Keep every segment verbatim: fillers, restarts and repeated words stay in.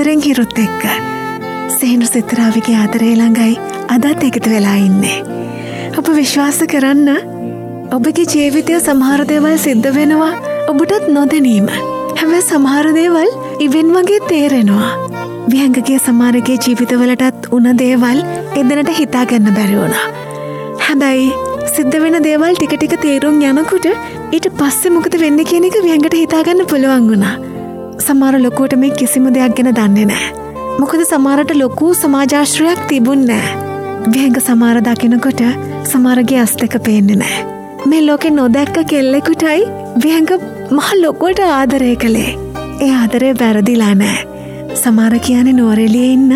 ආදරෙන් හිරුත් එක්ක සේනු සිතරාවිගේ ආදරේ ළඟයි අදත් එකතු වෙලා ඉන්නේ. ඔබ විශ්වාස කරන්න ඔබගේ ජීවිතය සමහර දේවල් සිද්ධ වෙනවා ඔබටත් නොදැනීම. හැබැයි සමහර දේවල් ඉවෙන් වගේ තේරෙනවා. විහංගගේ සමහරගේ ජීවිතවලටත් උන දේවල් එදනට හිතාගන්න බැරි වුණා. හැබැයි සිද්ධ වෙන දේවල් ටික ටික තේරුම් යනකොට ඊට පස්සේ මොකද වෙන්නේ කියන එක විහංගට හිතාගන්න පුළුවන් වුණා. සමහර ලොකුවට මේ කිසිම දෙයක් ගැන දන්නේ නැහැ. මොකද සමහරට ලොකු සමාජාශ්‍රයක් තිබුණේ නැහැ. විහංග සමහර දකිනකොට සමහරගේ ඇස් දෙක පේන්නේ නැහැ. මේ ලෝකේ නොදැක්ක කෙල්ලෙකුටයි විහංග මහ ලොකුවට ආදරය කළේ. ඒ ආදරේ වැරදිලා නැහැ. සමහර කියන්නේ නුවරඑළියේ ඉන්න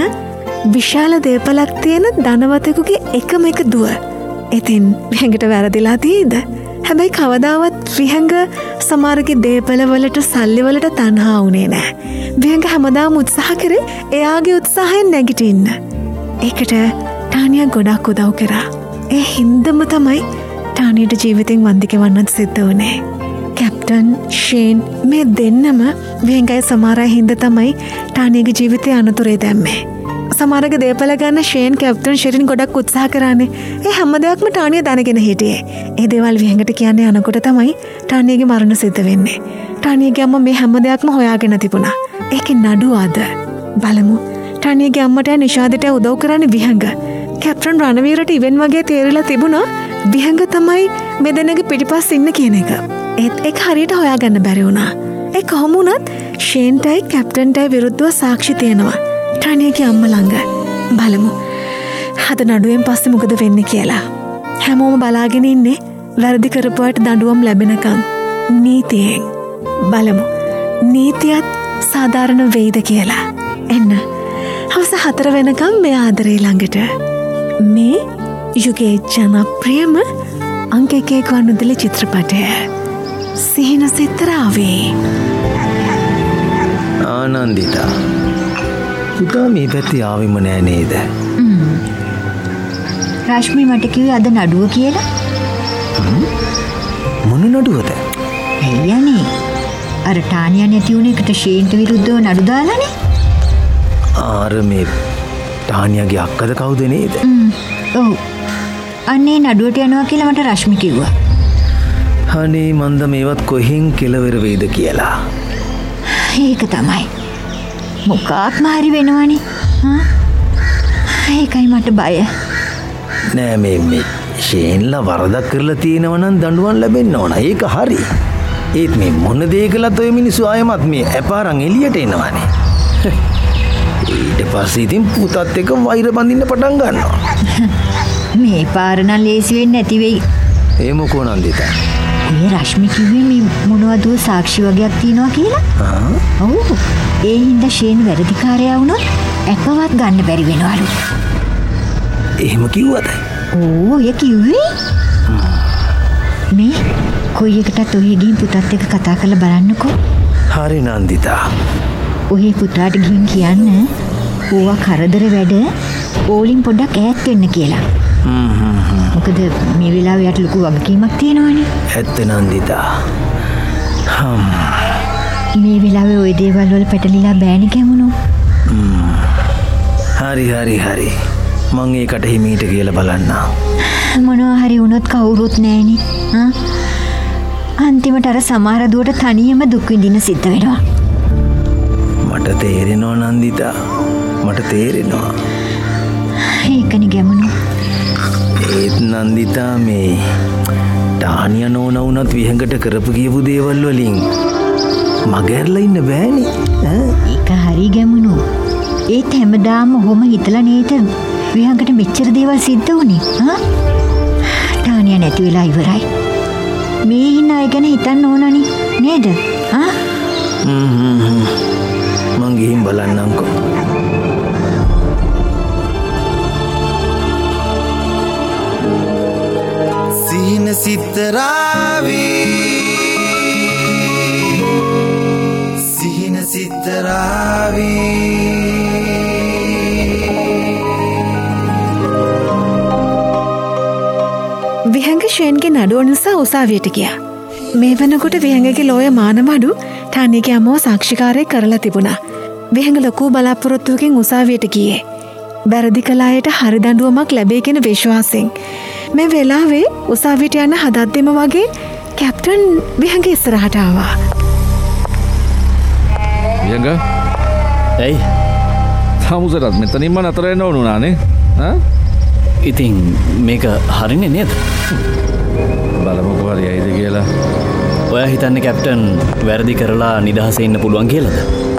විශාල දේපලක් තියෙන ධනවතෙකුගේ එකම එක දුව. ඉතින් විහංගට වැරදිලා තියෙද? හැබැයි කවදාවත් විහංග සමහරගේ දේපලවලට සල්ලිවලට තණ්හා වුණේ නැහැ. විහංග හැමදාම උත්සාහ කරේ එයාගේ උත්සාහයෙන් නැගිටින්න. ඒකට ටානියා ගොඩක් උදව් කරා. ඒ හින්දම තමයි ටානියට ජීවිතෙන් වන්දි ගෙවන්නත් සිද්ධ වුණේ. කැප්ටන් ෂේන් මේ දෙන්නම විහංගයි සමහරයි හින්ද තමයි ටානියගේ ජීවිතය අනතුරේ දැම්මේ. සමහරගේ දේපල ගන්න ෂේන් කැප්ටන් ෂෙරින් ගොඩක් උත්සාහ කරානේ. ඒ හැම දෙයක්ම ටානිය දැනගෙන හිටියේ. ඒ දේවල් විහංගට කියන්නේ අනකොට තමයි ටානියගේ මරණ සිද්ධ වෙන්නේ. ටානියගේ අම්මා මේ හැම දෙයක්ම හොයාගෙන තිබුණා. ඒකේ නඩුව අද බලමු. ටානියගේ අම්මට නිෂාදට උදව් කරන්නේ විහංග. කැප්ටන් රණවීරට ඉවෙන් වගේ තේරිලා තිබුණා විහංග තමයි මේ දෙන්නගේ පිටිපස්ස ඉන්න කියන එක. ඒත් ඒක හරියට හොයාගන්න බැරි වුණා. ඒ කොහොම වුණත් ෂේන්ටයි කැප්ටන්ටයි විරුද්ධව සාක්ෂි තියෙනවා ටානියගේ අම්මා ළඟ. බලමු අද නඩුවෙන් පස්සේ මොකද වෙන්නේ කියලා. හැමෝම බලාගෙන ඉන්නේ වැරදි කරපුවාට දඬුවම් ලැබෙනකම්. නීතියෙන් බලමු නීතියත් සාධාරණ වෙයිද කියලා. එන්න හවස හතර වෙනකම් මේ ආදරේ ළඟට. මේ යුගයේ ජනප්‍රියම අංක එකේ ගුවන්විදුලි චිත්‍රපටය සිහින සිතරාවේ. ආනන්දිතා පුතා මේ පැත්තේ ආවෙම නෑ නේද? රශ්මි මට කිව්වේ අද නඩුව කියලා. මොන නඩුවද? ඇයියනේ අර ටානියා නැති වුණ එකට ෂේන්ට විරුද්ධව නඩු දාලානේ. ආර මේ ටානියාගේ අක්කද කවුද නේද? ඔව් අනේ නඩුවට යනවා කියලා මට රශ්මි කිව්වා. අනේ මන්ද මේවත් කොහෙන් කෙලවර වෙයිද කියලා. ඒක තමයි මොකක්ම හරි වෙනවනේ. ඒකයි මට බය. නෑ මේ මේ ෂේන්ලා වරදක් කරලා තියෙනවා නම් දඬුවම් ලැබෙන්න ඕන. ඒක හරි. ඒත් මේ මොන දේ කළත් ඔය මිනිස්සු ආයමත් මේ ඇපාරන් එළියට එනවානේ. ඊට පස්සේ ඉතින් පුතත් එක්ක වෛර බඳින්න පටන් ගන්නවා. මේ පාර නම් ලේසි වෙන්නේ නැති වෙයි. ඒ මොකෝ නන්දිතා? මේ රශ්මි කිව්වේ මේ මොනවද සාක්ෂි වගේක් තියනවා කියලා. ආ ඔව් ඒ හින්දා ෂේන් වැරදිකාරයා වුණොත් අපවත් ගන්න බැරි වෙනවලු. එහෙම කිව්වද? ඕ ඒ කිව්වේ මේ කොයි එකටත් ඔය ගිහින් පුතත් එක්ක කතා කරලා බලන්නකෝ. හරි නන්දිතා. ඔය පුතාට ගිහින් කියන්න ඕවා කරදර වැඩ ඕලින් පොඩ්ඩක් ඈත් වෙන්න කියලා. හ්ම් හ්ම් හ්ම්. මොකද මේ වෙලාවේ යට ලොකු වගකීමක් තියෙනවනේ. ඇත්ත නන්දිතා. හම්. මේ වෙලාවේ ওই දේවල් වල පැටලිලා බෑනේ ගැමුණු. හ්ම්. හරි හරි හරි. මං ඒකට හිමීට කියලා බලන්න. මොනවා හරි වුණොත් කවුරුත් නැහෙනේ. ආ. අන්තිමට අර සමහර දුවට තනියම දුක් විඳින්න සිද්ධ වෙනවා. මට තේරෙනවා නන්දිතා. මට තේරෙනවා. ඒකනේ ගැමුණු. ඒත් නන්දිතා මේ ටානියා නෝනා වුණත් විහංගට කරපු කියපු දේවල් වලින් මගහැරලා ඉන්න බෑනේ. ඈ ඒක හරි ගැමුණු. ඒත් හැමදාම ඔහොම හිතලා නේද විහංගට මෙච්චර දේවල් සිද්ධ වුනේ. ආ ටානියා නැති වෙලා ඉවරයි. මේ ඉන්න අය ගැන හිතන්න ඕනනේ නේද? ආ හ්ම් හ්ම් හ්ම්. මං ගිහින් බලන්නම්කෝ. සිහින සිතරාවේ සිහින සිතරාවේ විහංග ෂේන්ගේ නඩුව නිසා උසාවියට ගියා. මේ වෙනකොට විහංගගේ ලෝය මානමඩු ටානියගේ අම්මව සාක්ෂිකාරය කරලා තිබුණා. විහඟ ලොකු බලාපොරොත්තුවකින් උසාවියට ගියේ. වැරදි කළ අයට හරි දඬුවමක් ලැබේ කියන විශ්වාසයෙන්. මේ වෙලාවේ උසාවියට යන හදද්දිම වගේ කැප්ටන් විහඟ ඉස්සරහට ආවා. විහඟ ඇයි තාමුසරත් මෙතනින්ම නතර වෙන්න ඕන උනානේ. ඈ ඉතින් මේක හරිනේ නේද? බලමුකෝ හරියයිද කියලා. ඔයා හිතන්නේ කැප්ටන් වැරදි කරලා නිදහසේ ඉන්න පුළුවන් කියලාද?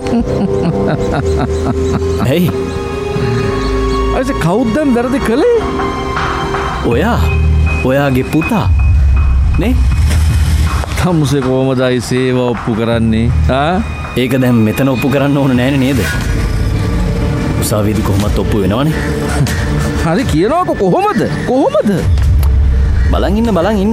ඇයි? අයිස කවුද දැන් වැරදි කළේ? ඔයා. ඔයාගේ පුතා. නේ? තාමුසේ කොහමද අයිසේව ඔප්පු කරන්නේ? ආ? ඒක දැන් මෙතන ඔප්පු කරන්න ඕන නෑනේ නේද? උසාවියේදී කොහොමද ඔප්පු වෙනවනේ? හරි කියනවාකො කොහොමද? කොහොමද? බලන් ඉන්න බලන් ඉන්න.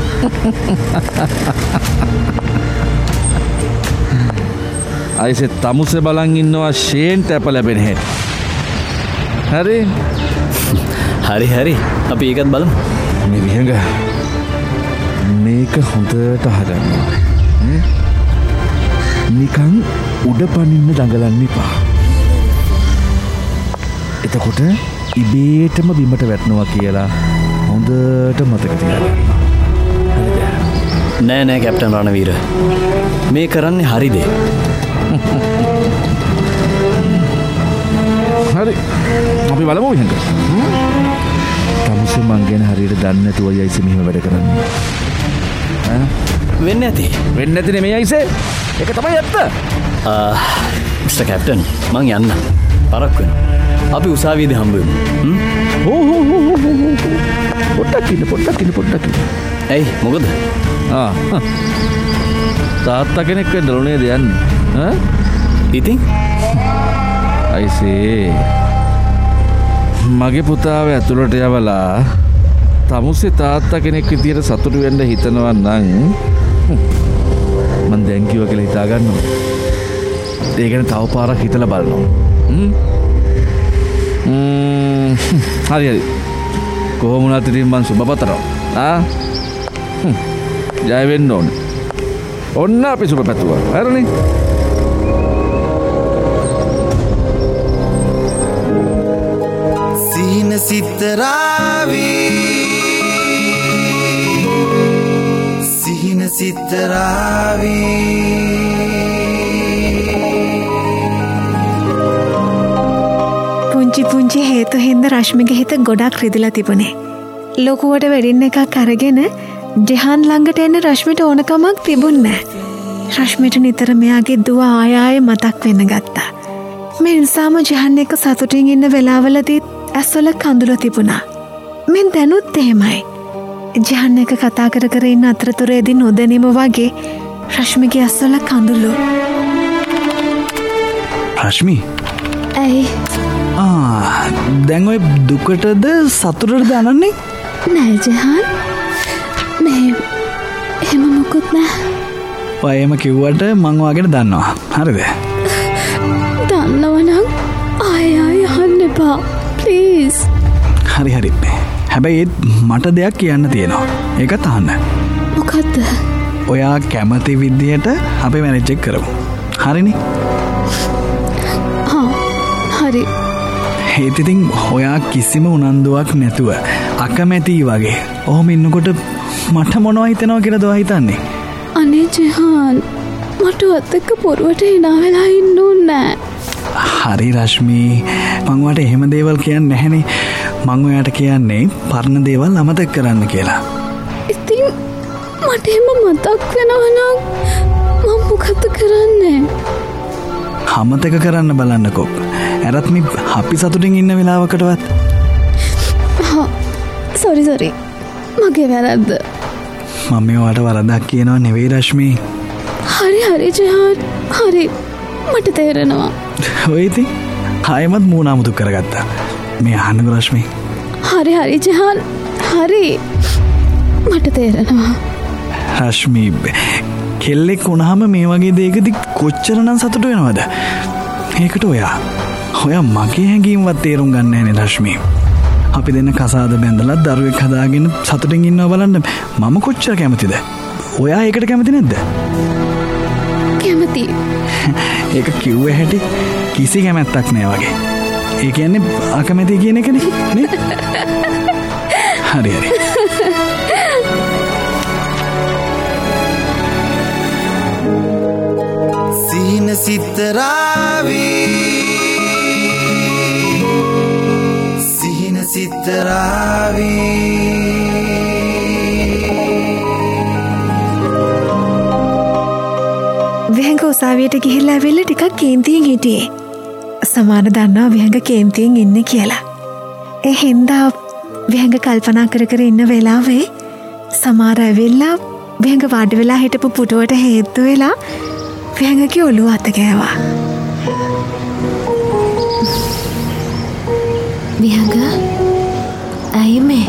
අයිසේ තමුසේ බලන් ඉන්නවා ෂේන්ට අප ලැබෙන හැටි. හරි? හරි හරි. අපි ඒකත් බලමු. මේ විහඟ මේක හොඳට අහගන්න. නිකන් උඩ පනින්න දඟලන්න එපා. එතකොට ඉබේටම බිමට වැටෙනවා කියලා හොඳට මතක තියාගන්න. නෑ නෑ කැප්ටන් රණවීර. මේ කරන්නේ හරි දේ. හරි. අපි බලමු විහඟ. තමුසේ මං ගැන හරියට දන්නේ නැතුව අයිසේ මෙහෙම වැඩ කරන්නේ. ඈ වෙන්නේ නැති. වෙන්නේ නැති නෙමෙයි අයිසේ. ඒක තමයි ඇත්ත. ආ මිස්ටර් කැප්ටන් මං යන්න. පරක් වෙනවා. අපි උසාවියේදී හම්බ වෙමු. හ්ම්. හෝ හෝ හෝ හෝ. පොඩ්ඩක් ඉන්න පොඩ්ඩක් ඉන්න පොඩ්ඩක් ඉන්න. ඇයි මොකද? ආ. තාත්තා කෙනෙක් වෙන්න ඕනේ නේද යන්නේ? ඈ? ඉතින් අයිසේ මගේ පුතාව ඇතුළට යවලා තමුසේ තාත්තා කෙනෙක් විදියට සතුටු වෙන්න හිතනවා නම් මං දැන් කිව්වා කියලා හිතා ගන්නවා. ඒ ගැන තව පාරක් හිතලා බලනවා. හ්ම්. ම්ම් හරි හරි. කොහොම වුණත් ඉතින් මං සුබ පතනවා. ආ. ජය වෙන්න ඕනේ. ඔන්න අපි සුබ පැතුවා. හරිනේ. සිහින සිතරාවී සිහින සිතරාවී පුංචි පුංචි හේතු හින්දා රශ්මිගේ හිත ගොඩක් රිදලා තිබුණේ. ලොකුවට වෙඩින් එකක් අරගෙන ජෙහාන් ළඟට එන්න රශ්මිට ඕනකමක් තිබුණේ නැහැ. රශ්මිට නිතර මෙයාගේ දුව ආය ආයේ මතක් වෙන්න ගත්තා. මේ නිසාම ජෙහාන් එක්ක සතුටින් ඉන්න වෙලාවලදී ඇස්වල කඳුළු තිබුණා. මෙන් දැනුත් එහෙමයි. ජෙහාන් එක්ක කතා කර කර ඉන්න අතරතුරේදී නොදැනීම වගේ රශ්මිගේ ඇස්වල කඳුළු. රශ්මි ඇයි? ආ දැන් ඔය දුකටද සතුටටද අනන්නේ? නෑ ජෙහාන්. මේ එහෙම මොකුත් නෑ. ඔය එහෙම කිව්වට මං ඔයාගෙන දන්නවා. හරිද? දන්නවනම් ආය ආය අහන්න එපා. ප්ලීස්. හරි හරි. හැබැයි ඒත් මට දෙයක් කියන්න තියෙනවා. ඒකත් අහන්න. මොකද්ද? ඔයා කැමති විදියට අපි මැනේජ් එක කරමු. හරිනේ? හා හරි. ඒත් ඉතින් ඔයා කිසිම උනන්දුවක් නැතුව අකමැති වගේ ඔහොම ඉන්නකොට මට මොනවා හිතෙනවා කියලාද ඔයා හිතන්නේ? අනේ ජෙහාන් මට ඔත් එක්ක පොරුවට hina වෙලා ඉන්න ඕනේ නෑ. හරි රශ්මි මං ඔයාට එහෙම දේවල් කියන්නේ නැහනේ. මං ඔයාට කියන්නේ පරණ දේවල් අමතක කරන්න කියලා. ඉතින් මට එහෙම මතක් වෙනවා නම් මම මොකද කරන්නේ? අමතක කරන්න බලන්නකෝ. ඇරත් මේ අපි සතුටින් ඉන්න වෙලාවකටවත්. හා සෝරි සෝරි. මගේ වැරද්ද. මම මේ ඔයාට වරදක් කියනවා නෙවෙයි රශ්මි. හරි හරි ජෙහාන්. හරි. මට තේරෙනවා. ඔය ඉතින් ආයෙමත් මූණ අමුතු කරගත්තා. මේ අහන්නකෝ රශ්මි. හරි හරි ජෙහාන්. හරි. මට තේරෙනවා. රශ්මි කෙල්ලෙක් වුණාම මේ වගේ දෙයකදී කොච්චරනම් සතුටු වෙනවද? ඒකට ඔයා ඔයා මගේ හැඟීම්වත් තේරුම් ගන්න නැහැ නේ රශ්මි. අපි දෙන්න කසාද බැඳලා දරුවෙක් හදාගෙන සතුටින් ඉන්නවා බලන්න මම කොච්චර කැමතිද? ඔයා ඒකට කැමති නැද්ද? කැමති. ඒක කිව්වේ හැටි කිසි කැමැත්තක් නෑ වගේ. ඒ කියන්නේ අකමැති කියන එකනේ නේ? හරි හරි. සිහින සිතරාවී සිහින සිතරාවී විහඟ උසාවියට ගිහිල්ලා ඇවිල්ලා ටිකක් කේන්තියෙන් හිටියේ. සමාන දන්නවා විහඟ කේන්තියෙන් ඉන්නේ කියලා. ඒ හින්දා විහඟ කල්පනා කර කර ඉන්න වෙලාවේ සමාර ඇවිල්ලා විහඟ වාඩි වෙලා හිටපු පුටුවට හේතු වෙලා විහඟගේ ඔළුව අත ගෑවා. විහඟ ඇයි මේ?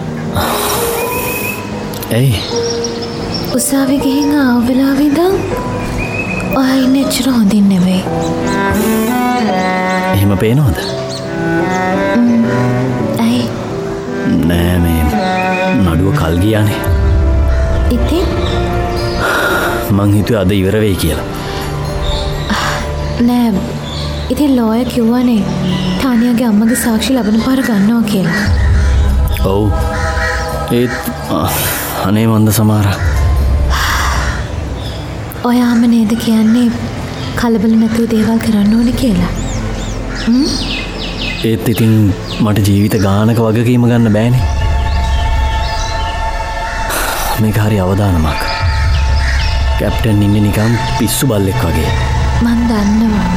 ඇයි? උසාවි ගිහින් ආව වෙලාවෙ ඉඳන් ඔයා ඉන්නේ එච්චර හොඳින් නෙවෙයි. එහෙම පේනවද? ඇයි? නෑ මේ නඩුව කල් ගියානේ. ඉතින් මං හිතුවේ අද ඉවර වෙයි කියලා. නෑ ඉතින් ලෝය කිව්වනේ තානියාගේ අම්මගේ සාක්ෂි ලබන පාර ගන්නවා කියලා. ඔව් ඒත් අනේ මන්ද සමහර ඔයාම නේද කියන්නේ කලබල නැතුව දේවල් කරන්න ඕනේ කියලා. ඒත් ඉතින් මට ජීවිත ගානක වගකීම ගන්න බෑනේ. මේක හරි අවදානමක්. කැප්ටන් ඉන්නේ නිකන් පිස්සු බල්ලෙක් වගේ. මන් දන්නවා.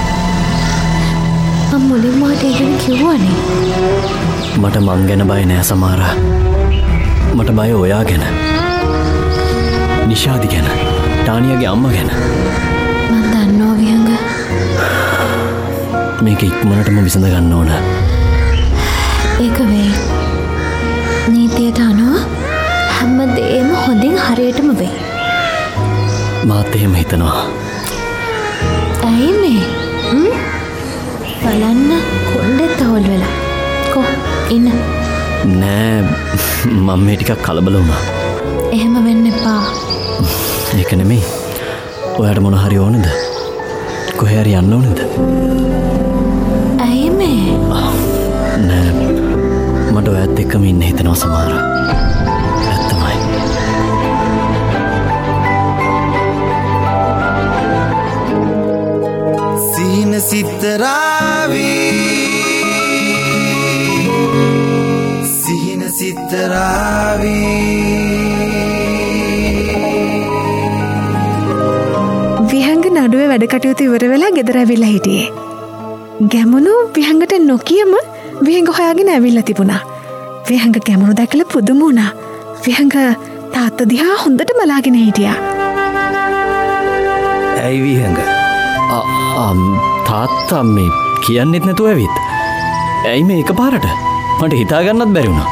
මම මුලින්ම මට ඒක කිව්වනේ. මට මං ගැන බය නෑ සමහර. මට බය ඔයා ගැන. නිෂාදි ගැන. ටානියාගේ අම්මා ගැන. මන් දන්නවා විහඟ. මේක ඉක්මනටම විසඳ ගන්න ඕන. ඒක වෙයි. නීතියට අනුව හැමදේම හොඳින් හරියටම වෙයි. මාත් එහෙම හිතනවා. ඇයි මේ? බලන්න කොණ්ඩෙත් අවුල් වෙලා. කො ඉන්න. නෑ මම මේ ටිකක් කලබල වුණා. එහෙම වෙන්න එපා. ඒක නෙමෙයි. ඔයාට මොන හරි ඕනද? කොහේ හරි යන්න ඕනද? ඇයි මේ? නෑ මට ඔයත් එක්කම ඉන්න හිතෙනවා සමහර. ඇත්තමයි. සිහින සිතරාවී සිහින සිතරාවී විහඟ නඩුවේ වැඩ කටයුතු ඉවර වෙලා ගෙදර ඇවිල්ලා හිටියේ. ගැමුණු විහඟට නොකියම විහඟ හොයාගෙන ඇවිල්ලා තිබුණා. විහඟ ගැමුණු දැකලා පුදුම වුණා. විහඟ තාත්තා දිහා හොඳට බලාගෙන හිටියා. ඇයි විහඟ? තාත්තා මේ කියන්නෙත් නැතුව ඇවිත්. ඇයි මේ එකපාරට? මට හිතාගන්නත් බැරි වුණා.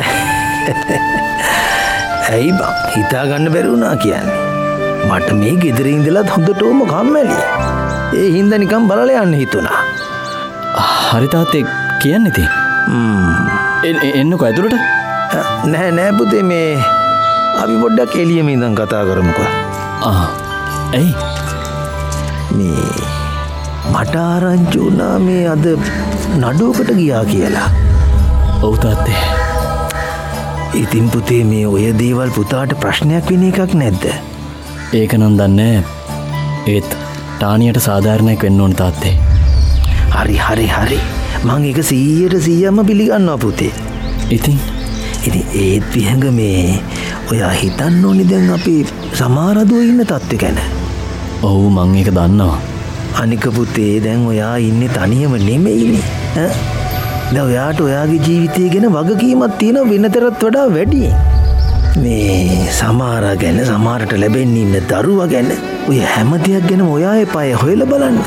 ඇයි බං හිතාගන්න බැරි වුණා කියන්නේ? මට මේ ගෙදර ඉඳලා හොඳටම කම්මැලි. ඒ හින්දා නිකන් බලලා යන්න හිතුණා. හරි තාත්තේ කියන්නේ ඉතින්. එන්නකෝ ඇතුළට. නෑ නෑ පුතේ මේ අපි පොඩ්ඩක් එළියෙම ඉඳන් කතා කරමුකෝ. ආ ඇයි? මේ මට ආරංචි වුණා මේ අද නඩුවකට ගියා කියලා. ඔව් තාත්තේ. ඉතින් පුතේ මේ ඔය දේවල් පුතාට ප්‍රශ්නයක් වෙන එකක් නැද්ද? ඒක නම් දන්නේ. ඒත් ටානියට සාධාරණයක් වෙන්න ඕන තාත්තේ. හරි හරි හරි. මං ඒක සීයට සීයක්ම පිළිගන්නවා පුතේ. ඉතින් ඉතින් ඒත් විහඟ මේ ඔයා හිතන්න ඕනි දැන් අපි සමහරදුව ඉන්න තත්ත්වය ගැන. ඔව් මං ඒක දන්නවා. අනික පුතේ දැන් ඔයා ඉන්නේ තනියම නෙමෙයිනේ. ඈ දැන් ඔයාට ඔයාගේ ජීවිතය ගැන වගකීමක් තියෙනවා වෙනතරත් වඩා වැඩි. මේ සමහර ගැන සමහරට ලැබෙන්න ඉන්න දරුවා ගැන ඔය හැම දෙයක් ගැන ඔයා එපාය හොයලා බලන්න.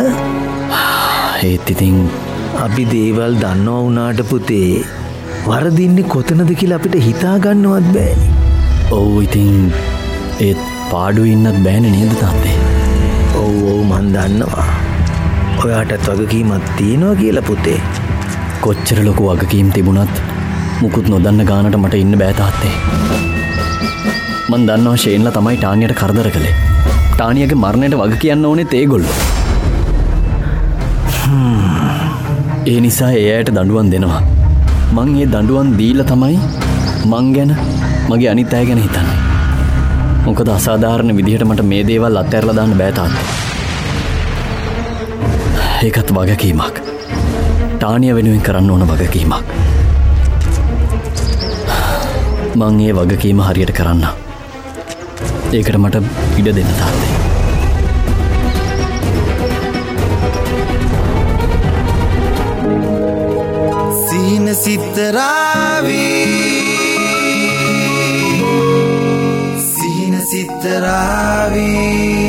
ඒත් ඉතින් අපි දේවල් දන්නවා වුණාට පුතේ වරදින්නේ කොතනද කියලා අපිට හිතා ගන්නවත් බෑනේ. ඔව් ඉතින් ඒත් පාඩුවේ ඉන්නත් බෑනේ නේද තාත්තේ? ඔව් ඔව් මන් දන්නවා. ඔයාටත් වගකීමක් තියෙනවා කියලා පුතේ. කොච්චර ලොකු වගකීම් තිබුණත් මුකුත් නොදන්න ගානට මට ඉන්න බෑ තාත්තේ. මන් දන්නවා ෂේන්ලා තමයි ටානියට කරදර කළේ. ටානියගේ මරණයට වග කියන්න ඕනෙත් ඒගොල්ලෝ. ඒ නිසා ඒ අයට දඬුවම් දෙනවා. මං ඒ දඬුවම් දීලා තමයි මං ගැන මගේ අනිත් අය ගැන හිතන්නේ. මොකද අසාධාරණ විදිහට මට මේ දේවල් අත්හැරලා දාන්න බෑ තාත්තේ. ඒකත් වගකීමක්. ටානිය වෙනුවෙන් කරන්න ඕන වගකීමක්. මං ඒ වගකීම හරියට කරන්න. ඒකට මට ඉඩ දෙන්න තාත්තේ. සිහින සිත්තරාවී සිහින සිත්තරාවී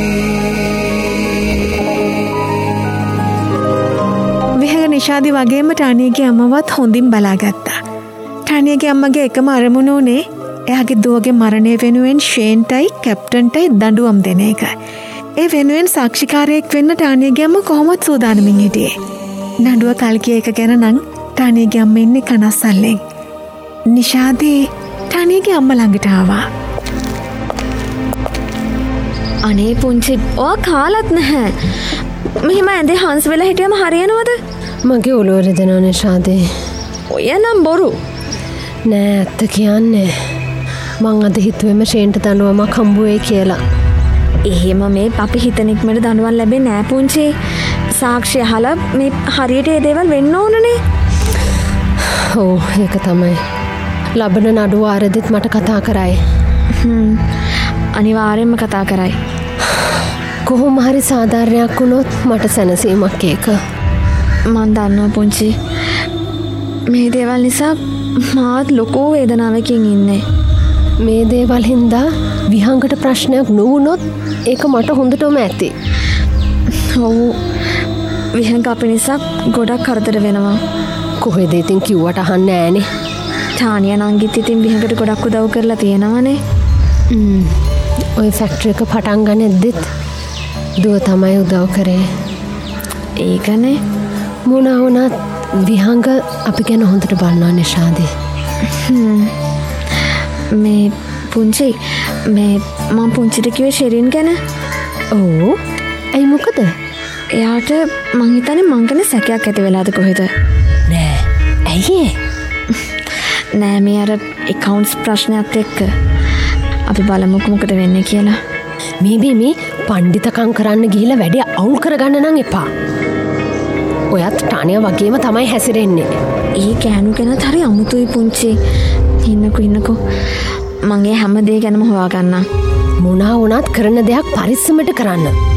විහඟ නිෂාදි වගේම ටානියගේ අම්මවත් හොඳින් බලාගත්තා. ටානියගේ අම්මගේ එකම අරමුණ උනේ එයාගේ දුවගේ මරණය වෙනුවෙන් ෂේන්ටයි කැප්ටන්ටයි දඬුවම් දෙන එක. ඒ වෙනුවෙන් සාක්ෂිකාරයෙක් වෙන්න ටානියගේ අම්ම කොහොමත් සූදානමින් හිටියේ. නඩුව කල්කිය එක ගැන නම් ටානියගේ අම්ම ඉන්නේ කනස්සල්ලෙන්. නිෂාදේ ටානියගේ අම්ම ළඟට ආවා. අනේ පුංචි ඔයා කාලත් නැහැ. මෙහෙම ඇඳේ හංස් වෙලා හිටියම හරියනවද? මගේ ඔළුව රිදෙනවා නිෂාදේ. ඔය නම් බොරු. නෑ ඇත්ත කියන්නේ. මං අද හිතුවේම ෂේන්ට දඬුවමක් හම්බුවේ කියලා. එහෙම මේ අපි හිතන ඉක්මනට දඬුවම් ලැබෙන්නේ නෑ පුංචි. සාක්ෂි අහලා මේ හරියට ඒ දේවල් වෙන්න ඕනනේ. ඔව් ඒක තමයි. ලබන නඩුව ආරෙදිත් මට කතා කරයි. හ්ම්. අනිවාර්යෙන්ම කතා කරයි. කොහොම හරි සාධාරණයක් වුණොත් මට සැනසීමක් ඒක. මන් දන්නවා පුංචි. මේ දේවල් නිසා මාත් ලොකු වේදනාවකින් ඉන්නේ. මේ දේවල් හින්දා විහංගට ප්‍රශ්නයක් නොවුනොත් ඒක මට හොඳටම ඇති. ඔව්. විහංග අපේ නිසා ගොඩක් කරදර වෙනවා. කොහෙද ඉතින් කිව්වට අහන්නේ නෑනේ. ටානියා නංගිත් ඉතින් විහංගට ගොඩක් උදව් කරලා තියෙනවානේ. හ්ම්. ඔය ෆැක්ටරි එක පටන් ගන්නෙද්දිත් දුව තමයි උදව් කරේ. ඒකනේ මොන වුණත් විහංග අපි ගැන හොඳට බලනවා නිෂාදේ. හ්ම්. මේ පුංචි මේ මම පුංචිට කිව්වේ ෂෙරින් ගැන. ඔව්. ඇයි මොකද? එයාට මං හිතන්නේ මං ගැන සැකයක් ඇති වෙලාද කොහෙද? නෑ. ඇයි ඒ? නෑ මේ අර accounts ප්‍රශ්නයත් එක්ක. අපි බලමු මොකද වෙන්නේ කියලා. මේ මේ මේ පණ්ඩිතකම් කරන්න ගිහිල්ලා වැඩි අවුල් කරගන්න නම් එපා. ඔයත් ටානියා වගේම තමයි හැසිරෙන්නේ. ඒ කෑනු ගැනත් හරි අමුතුයි පුංචි. ඉන්නකෝ ඉන්නකෝ. මං ඒ හැම දේ ගැනම හොයාගන්නම්. මොනවා වුණත් කරන දෙයක් පරිස්සමට කරන්න.